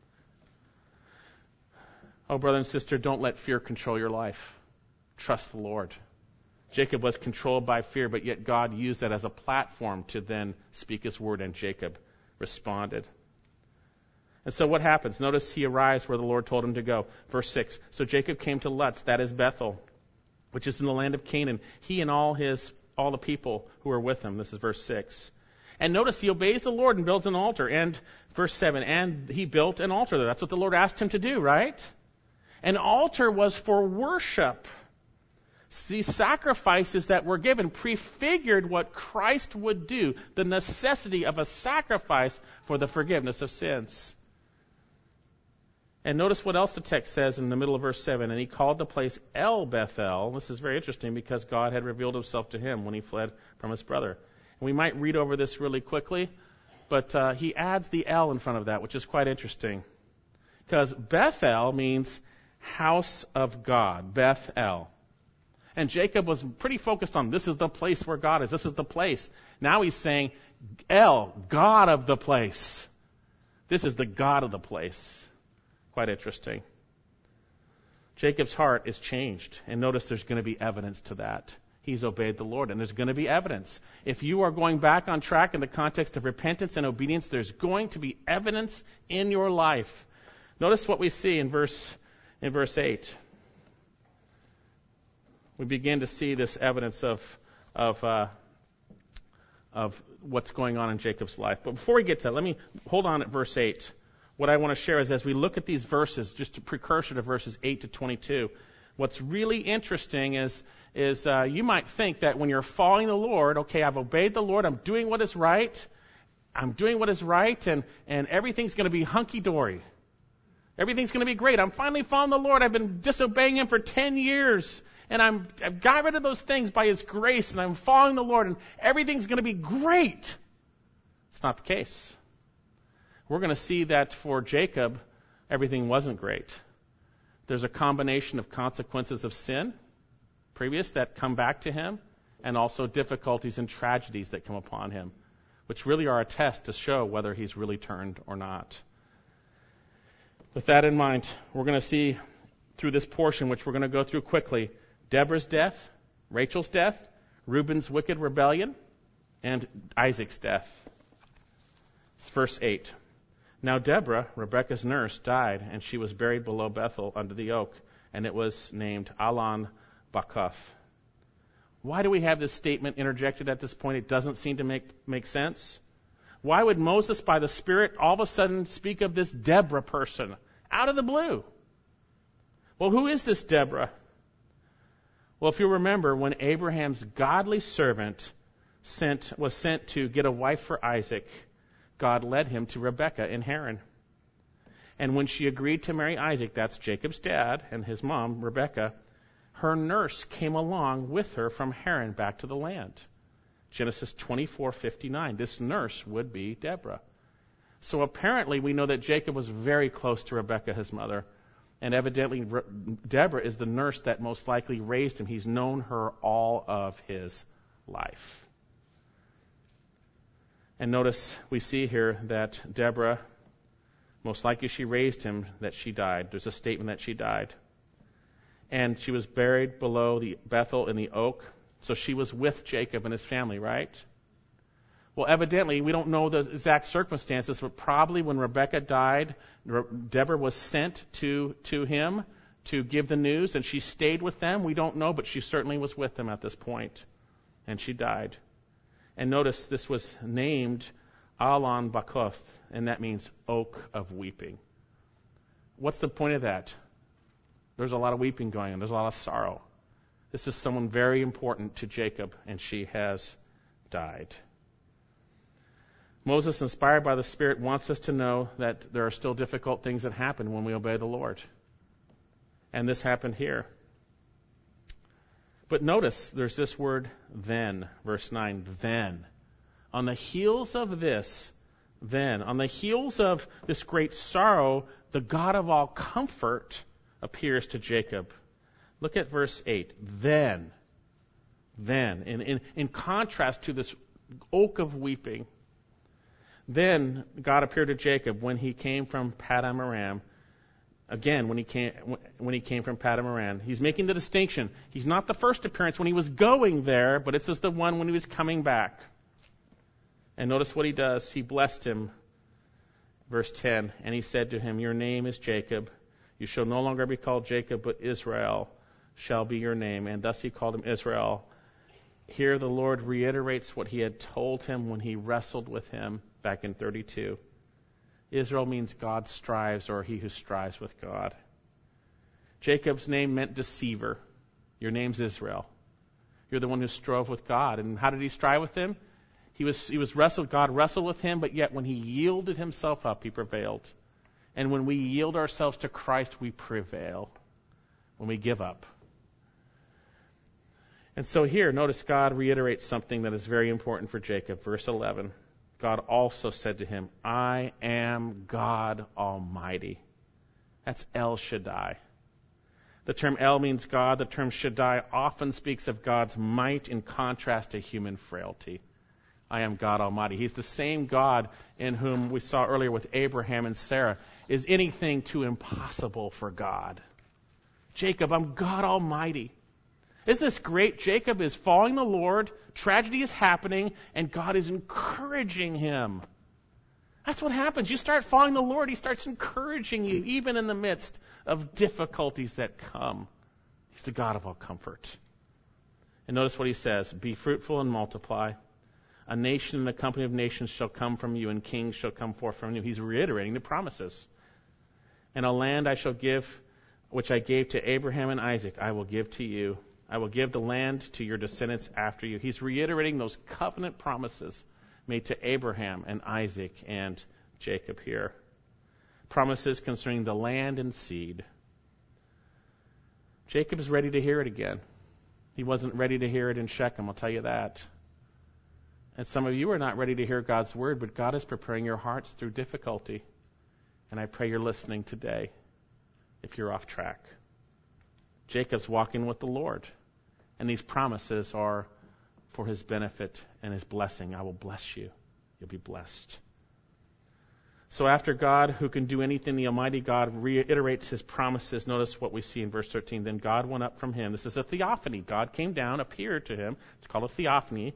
Oh, brother and sister, don't let fear control your life. Trust the Lord. Jacob was controlled by fear, but yet God used that as a platform to then speak his word, and Jacob responded. And so what happens? Notice he arrives where the Lord told him to go. Verse six. So Jacob came to Luz, that is Bethel, which is in the land of Canaan, he and all his all the people who were with him. This is verse six. And notice he obeys the Lord and builds an altar. And verse seven, and he built an altar there. That's what the Lord asked him to do, right? An altar was for worship. These sacrifices that were given prefigured what Christ would do, the necessity of a sacrifice for the forgiveness of sins. And notice what else the text says in the middle of verse seven. And he called the place El Bethel. This is very interesting because God had revealed himself to him when he fled from his brother. And we might read over this really quickly, but uh, he adds the El in front of that, which is quite interesting. Because Bethel means house of God, Bethel. And Jacob was pretty focused on this is the place where God is. This is the place. Now he's saying El, God of the place. This is the God of the place. Quite interesting. Jacob's heart is changed. And notice there's going to be evidence to that. He's obeyed the Lord, and there's going to be evidence. If you are going back on track in the context of repentance and obedience, there's going to be evidence in your life. Notice what we see in verse in verse eight. We begin to see this evidence of of uh, of what's going on in Jacob's life. But before we get to that, let me hold on at verse eight. What I want to share is as we look at these verses, just a precursor to verses eight to twenty-two, what's really interesting is is uh, you might think that when you're following the Lord, okay, I've obeyed the Lord, I'm doing what is right, I'm doing what is right, and, and everything's going to be hunky-dory. Everything's going to be great. I'm finally following the Lord. I've been disobeying him for ten years. And I'm, I've got rid of those things by his grace. And I'm following the Lord. And everything's going to be great. It's not the case. We're going to see that for Jacob, everything wasn't great. There's a combination of consequences of sin, previous, that come back to him. And also difficulties and tragedies that come upon him, which really are a test to show whether he's really turned or not. With that in mind, we're going to see through this portion, which we're going to go through quickly, Deborah's death, Rachel's death, Reuben's wicked rebellion, and Isaac's death. It's verse eight. Now Deborah, Rebekah's nurse, died, and she was buried below Bethel under the oak, and it was named Allon Bacuth. Why do we have this statement interjected at this point? It doesn't seem to make, make sense. Why would Moses, by the Spirit, all of a sudden speak of this Deborah person out of the blue? Well, who is this Deborah? Well, if you remember, when Abraham's godly servant sent, was sent to get a wife for Isaac, God led him to Rebekah in Haran. And when she agreed to marry Isaac, that's Jacob's dad and his mom, Rebekah, her nurse came along with her from Haran back to the land. Genesis twenty-four fifty-nine. This nurse would be Deborah. So apparently we know that Jacob was very close to Rebekah, his mother. And evidently Deborah is the nurse that most likely raised him. He's known her all of his life. And notice we see here that Deborah, most likely she raised him, that she died. There's a statement that she died. And she was buried below the Bethel in the oak. So she was with Jacob and his family, right? Well, evidently, we don't know the exact circumstances, but probably when Rebekah died, Deborah was sent to, to him to give the news, and she stayed with them. We don't know, but she certainly was with them at this point. And she died. And notice this was named Allon Bakoth, and that means oak of weeping. What's the point of that? There's a lot of weeping going on. There's a lot of sorrow. This is someone very important to Jacob, and she has died. Moses, inspired by the Spirit, wants us to know that there are still difficult things that happen when we obey the Lord. And this happened here. But notice, there's this word, then, verse nine, then. On the heels of this, then, on the heels of this great sorrow, the God of all comfort appears to Jacob. Look at verse eight. Then, then, in, in, in contrast to this oak of weeping, then God appeared to Jacob when he came from Paddan Aram. Again, when he came when he came from Paddan Aram, he's making the distinction. He's not the first appearance when he was going there, but it's just the one when he was coming back. And notice what he does. He blessed him. Verse ten, and he said to him, "Your name is Jacob. You shall no longer be called Jacob, but Israel shall be your name." And thus he called him Israel. Here the Lord reiterates what he had told him when he wrestled with him back in thirty-two. Israel means God strives, or he who strives with God. Jacob's name meant deceiver. Your name's Israel. You're the one who strove with God. And how did he strive with him? He was, he was wrestled, God wrestled with him, but yet when he yielded himself up, he prevailed. And when we yield ourselves to Christ, we prevail. When we give up. And so here, notice God reiterates something that is very important for Jacob. Verse eleven. God also said to him, "I am God Almighty." That's El Shaddai. The term El means God. The term Shaddai often speaks of God's might in contrast to human frailty. I am God Almighty. He's the same God in whom we saw earlier with Abraham and Sarah. Is anything too impossible for God? Jacob, I'm God Almighty. Isn't this great? Jacob is following the Lord, tragedy is happening, and God is encouraging him. That's what happens. You start following the Lord, he starts encouraging you, even in the midst of difficulties that come. He's the God of all comfort. And notice what he says, "Be fruitful and multiply. A nation and a company of nations shall come from you, and kings shall come forth from you." He's reiterating the promises. "And a land I shall give, which I gave to Abraham and Isaac, I will give to you. I will give the land to your descendants after you." He's reiterating those covenant promises made to Abraham and Isaac and Jacob here. Promises concerning the land and seed. Jacob is ready to hear it again. He wasn't ready to hear it in Shechem, I'll tell you that. And some of you are not ready to hear God's word, but God is preparing your hearts through difficulty. And I pray you're listening today if you're off track. Jacob's walking with the Lord. And these promises are for his benefit and his blessing. I will bless you. You'll be blessed. So after God, who can do anything, the Almighty God reiterates his promises. Notice what we see in verse thirteen. Then God went up from him. This is a theophany. God came down, appeared to him. It's called a theophany.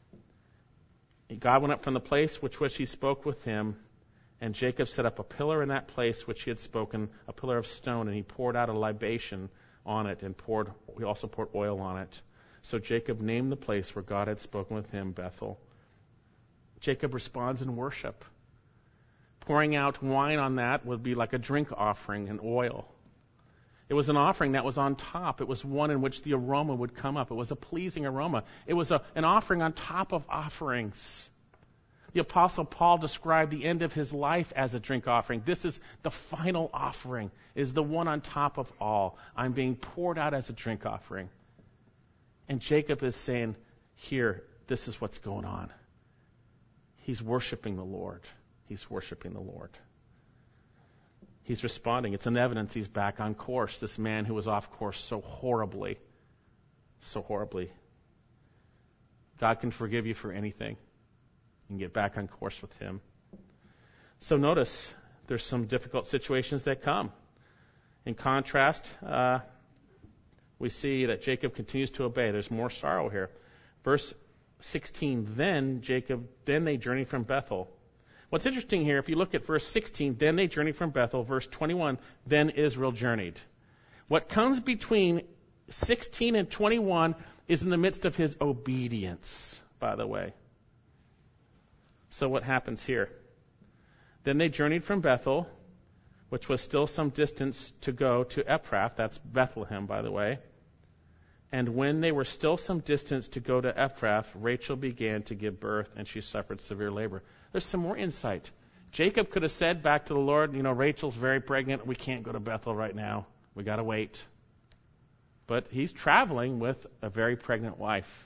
God went up from the place which which he spoke with him, and Jacob set up a pillar in that place which he had spoken, a pillar of stone, and he poured out a libation on it, and poured. We also poured oil on it. So Jacob named the place where God had spoken with him Bethel. Jacob responds in worship. Pouring out wine on that would be like a drink offering and oil. It was an offering that was on top. It was one in which the aroma would come up. It was a pleasing aroma. It was a, an offering on top of offerings. The Apostle Paul described the end of his life as a drink offering. This is the final offering, is the one on top of all. I'm being poured out as a drink offering. And Jacob is saying, here, this is what's going on. He's worshiping the Lord. He's worshiping the Lord. He's responding. It's an evidence he's back on course. This man who was off course so horribly, so horribly. God can forgive you for anything. You can get back on course with him. So notice, there's some difficult situations that come. In contrast, uh, we see that Jacob continues to obey. There's more sorrow here. Verse sixteen, then Jacob, then they journeyed from Bethel. What's interesting here, if you look at verse sixteen, then they journeyed from Bethel. Verse twenty-one, then Israel journeyed. What comes between sixteen and twenty-one is in the midst of his obedience, by the way. So what happens here? Then they journeyed from Bethel, which was still some distance to go to Ephrath. That's Bethlehem, by the way. And when they were still some distance to go to Ephrath, Rachel began to give birth, and she suffered severe labor. There's some more insight. Jacob could have said back to the Lord, you know, Rachel's very pregnant. We can't go to Bethel right now. We got to wait. But he's traveling with a very pregnant wife.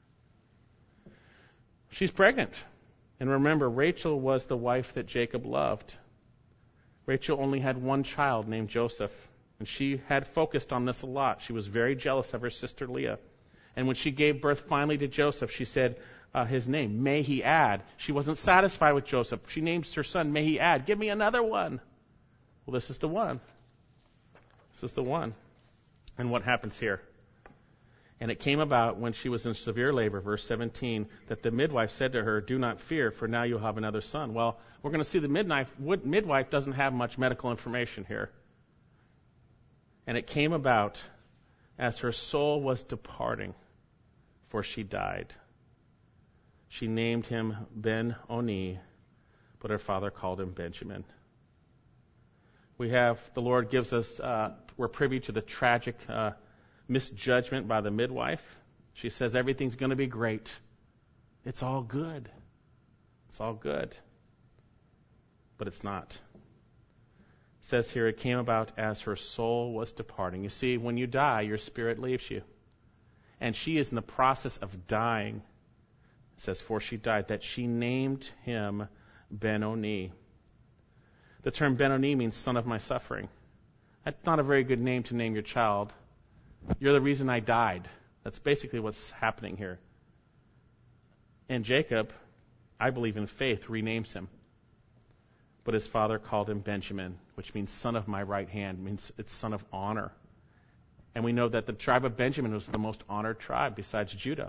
She's pregnant. And remember, Rachel was the wife that Jacob loved. Rachel only had one child named Joseph. And she had focused on this a lot. She was very jealous of her sister Leah. And when she gave birth finally to Joseph, she said uh, his name, may he add. She wasn't satisfied with Joseph. She names her son, may he add. Give me another one. Well, this is the one. This is the one. And what happens here? And it came about when she was in severe labor, verse seventeen, that the midwife said to her, do not fear, for now you'll have another son. Well, we're going to see the midwife, midwife doesn't have much medical information here. And it came about as her soul was departing, for she died. She named him Ben-Oni, but her father called him Benjamin. We have, the Lord gives us, uh, we're privy to the tragic uh, misjudgment by the midwife. She says everything's going to be great. It's all good. It's all good. But it's not. It says here, it came about as her soul was departing. You see, when you die, your spirit leaves you. And she is in the process of dying. It says, for she died, that she named him Ben-Oni. The term Ben-Oni means son of my suffering. That's not a very good name to name your child. You're the reason I died. That's basically what's happening here. And Jacob, I believe in faith, renames him. But his father called him Benjamin, which means son of my right hand, means it's son of honor. And we know that the tribe of Benjamin was the most honored tribe besides Judah.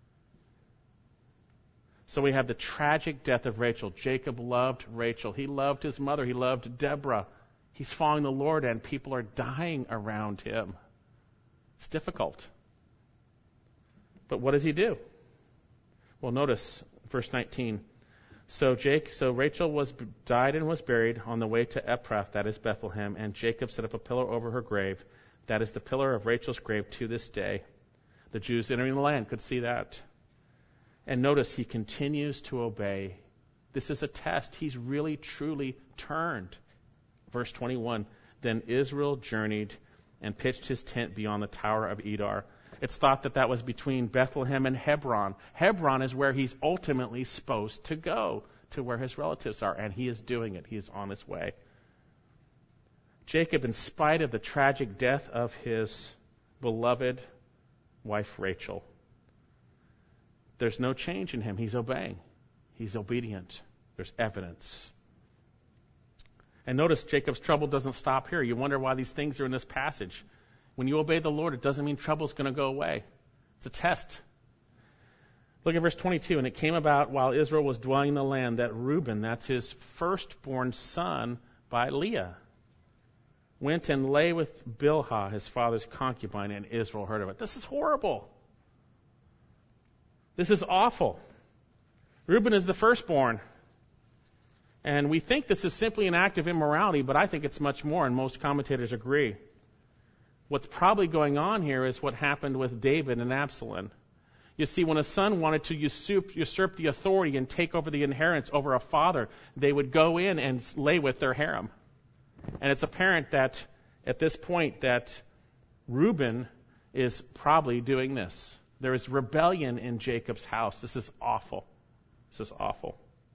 So we have the tragic death of Rachel. Jacob loved Rachel. He loved his mother. He loved Deborah. He's following the Lord, and people are dying around him. It's difficult. But what does he do? Well, notice verse nineteen. So Jake, so Rachel was died and was buried on the way to Ephrath, that is Bethlehem, and Jacob set up a pillar over her grave. That is the pillar of Rachel's grave to this day. The Jews entering the land could see that. And notice he continues to obey. This is a test. He's really, truly turned. Verse twenty-one, then Israel journeyed and pitched his tent beyond the tower of Edar. It's thought that that was between Bethlehem and Hebron. Hebron is where he's ultimately supposed to go, to where his relatives are, and he is doing it. He is on his way. Jacob, in spite of the tragic death of his beloved wife Rachel, there's no change in him. He's obeying. He's obedient. There's evidence. And notice Jacob's trouble doesn't stop here. You wonder why these things are in this passage. When you obey the Lord, it doesn't mean trouble's going to go away. It's a test. Look at verse twenty-two. And it came about while Israel was dwelling in the land that Reuben, that's his firstborn son by Leah, went and lay with Bilhah, his father's concubine, and Israel heard of it. This is horrible. This is awful. Reuben is the firstborn. And we think this is simply an act of immorality, but I think it's much more, and most commentators agree. What's probably going on here is what happened with David and Absalom. You see, when a son wanted to usurp, usurp the authority and take over the inheritance over a father, they would go in and lay with their harem. And it's apparent that at this point that Reuben is probably doing this. There is rebellion in Jacob's house. This is awful. This is awful.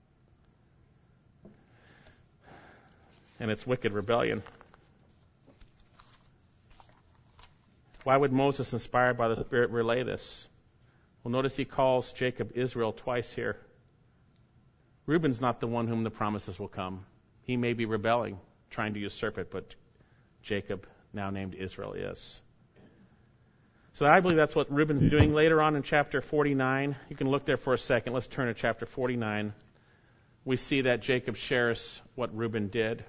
And it's wicked rebellion. Why would Moses, inspired by the Spirit, relay this? Well, notice he calls Jacob Israel twice here. Reuben's not the one whom the promises will come. He may be rebelling, trying to usurp it, but Jacob, now named Israel, is. So I believe that's what Reuben's doing later on in chapter forty-nine. You can look there for a second. Let's turn to chapter forty-nine. We see that Jacob shares what Reuben did.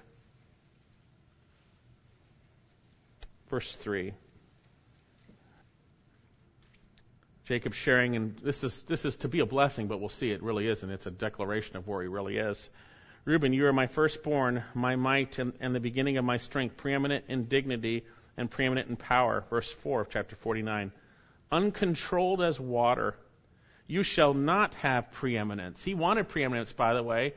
Verse three. Jacob sharing, and this is this is to be a blessing, but we'll see it really isn't. It's a declaration of where he really is. Reuben, you are my firstborn, my might, and, and the beginning of my strength, preeminent in dignity and preeminent in power. Verse four of chapter forty-nine. Uncontrolled as water, you shall not have preeminence. He wanted preeminence, by the way,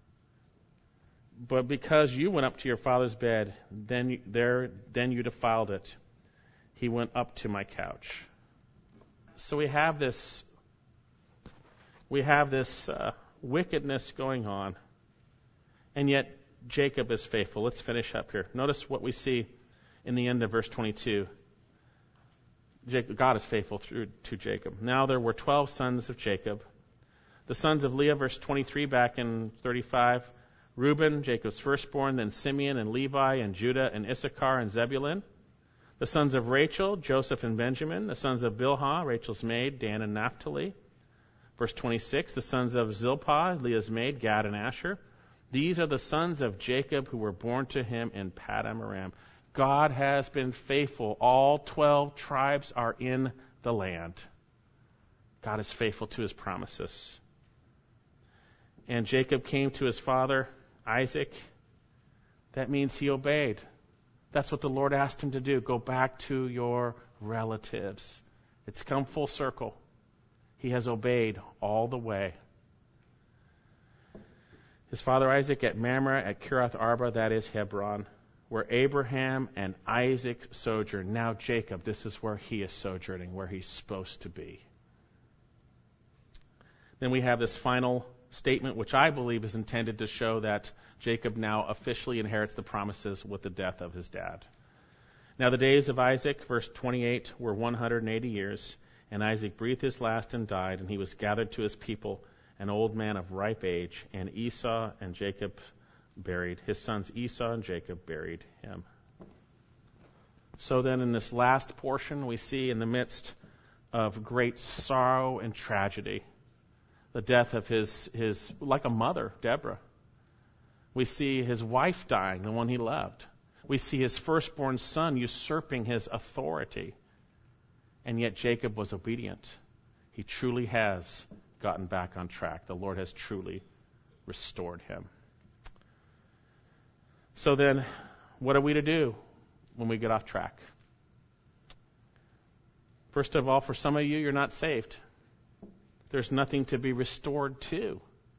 but because you went up to your father's bed, then you, there then you defiled it. He went up to my couch. So we have this, we have this uh, wickedness going on, and yet Jacob is faithful. Let's finish up here. Notice what we see in the end of verse twenty-two. Jacob, God is faithful through to Jacob. Now there were twelve sons of Jacob. The sons of Leah, verse twenty-three, back in thirty-five. Reuben, Jacob's firstborn, then Simeon and Levi and Judah and Issachar and Zebulun. The sons of Rachel, Joseph and Benjamin. The sons of Bilhah, Rachel's maid, Dan and Naphtali. Verse twenty-six, the sons of Zilpah, Leah's maid, Gad and Asher. These are the sons of Jacob who were born to him in Paddan Aram. God has been faithful. All twelve tribes are in the land. God is faithful to his promises. And Jacob came to his father, Isaac. That means he obeyed. That's what the Lord asked him to do. Go back to your relatives. It's come full circle. He has obeyed all the way. His father Isaac at Mamre, at Kirath Arba, that is Hebron, where Abraham and Isaac sojourned. Now Jacob, this is where he is sojourning, where he's supposed to be. Then we have this final statement, which I believe is intended to show that Jacob now officially inherits the promises with the death of his dad. Now the days of Isaac, verse twenty-eight, were one hundred eighty years, and Isaac breathed his last and died, and he was gathered to his people, an old man of ripe age, and Esau and Jacob buried, his sons Esau and Jacob buried him. So then in this last portion, we see in the midst of great sorrow and tragedy, the death of his, his like a mother, Deborah. We see his wife dying, the one he loved. We see his firstborn son usurping his authority. And yet Jacob was obedient. He truly has gotten back on track. The Lord has truly restored him. So then, what are we to do when we get off track? First of all, for some of you, you're not saved. There's nothing to be restored to.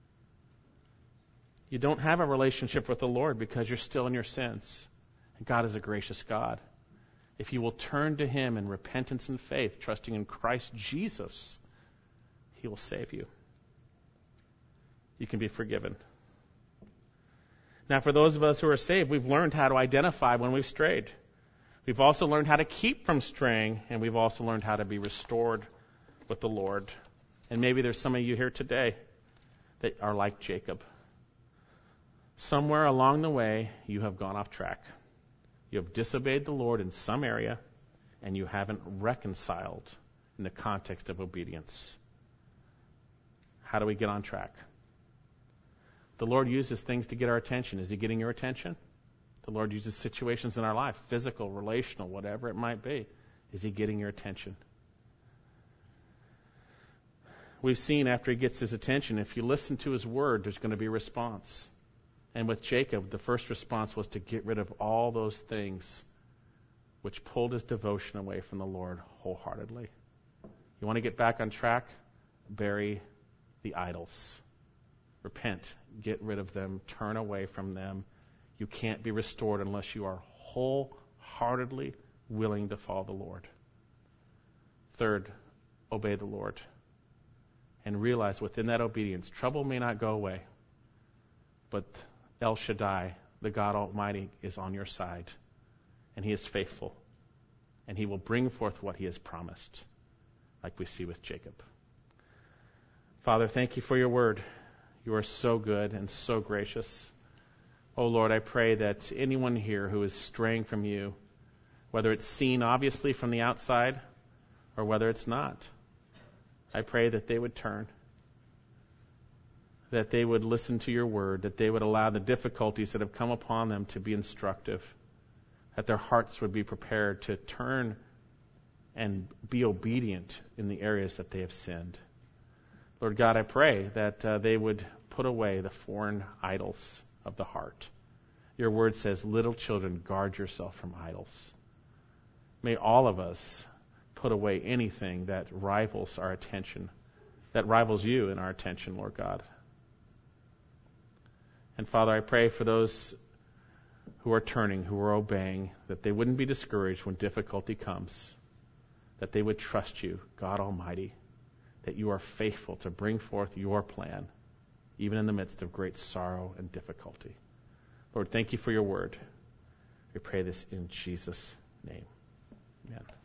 You don't have a relationship with the Lord because you're still in your sins. And God is a gracious God. If you will turn to him in repentance and faith, trusting in Christ Jesus, he will save you. You can be forgiven. Now, for those of us who are saved, we've learned how to identify when we've strayed. We've also learned how to keep from straying, and we've also learned how to be restored with the Lord. And maybe there's some of you here today that are like Jacob. Somewhere along the way, you have gone off track. You have disobeyed the Lord in some area, and you haven't reconciled in the context of obedience. How do we get on track? The Lord uses things to get our attention. Is he getting your attention? The Lord uses situations in our life, physical, relational, whatever it might be. Is he getting your attention? we've seen after he gets his attention, if you listen to his word, there's going to be a response. And with Jacob, the first response was to get rid of all those things which pulled his devotion away from the Lord wholeheartedly. You want to get back on track? Bury the idols. Repent. Get rid of them. Turn away from them. You can't be restored unless you are wholeheartedly willing to follow the Lord. Third, obey the Lord. And realize within that obedience, trouble may not go away, but El Shaddai, the God Almighty, is on your side, and he is faithful, and he will bring forth what he has promised, like we see with Jacob. Father, thank you for your word. You are so good and so gracious. Oh Lord, I pray that anyone here who is straying from you, whether it's seen obviously from the outside or whether it's not, I pray that they would turn, that they would listen to your word, that they would allow the difficulties that have come upon them to be instructive, that their hearts would be prepared to turn and be obedient in the areas that they have sinned. Lord God, I pray that uh, they would put away the foreign idols of the heart. Your word says, little children, guard yourself from idols. May all of us put away anything that rivals our attention, that rivals you in our attention, Lord God. And Father, I pray for those who are turning, who are obeying, that they wouldn't be discouraged when difficulty comes, that they would trust you, God Almighty, that you are faithful to bring forth your plan, even in the midst of great sorrow and difficulty. Lord, thank you for your word. We pray this in Jesus' name. Amen.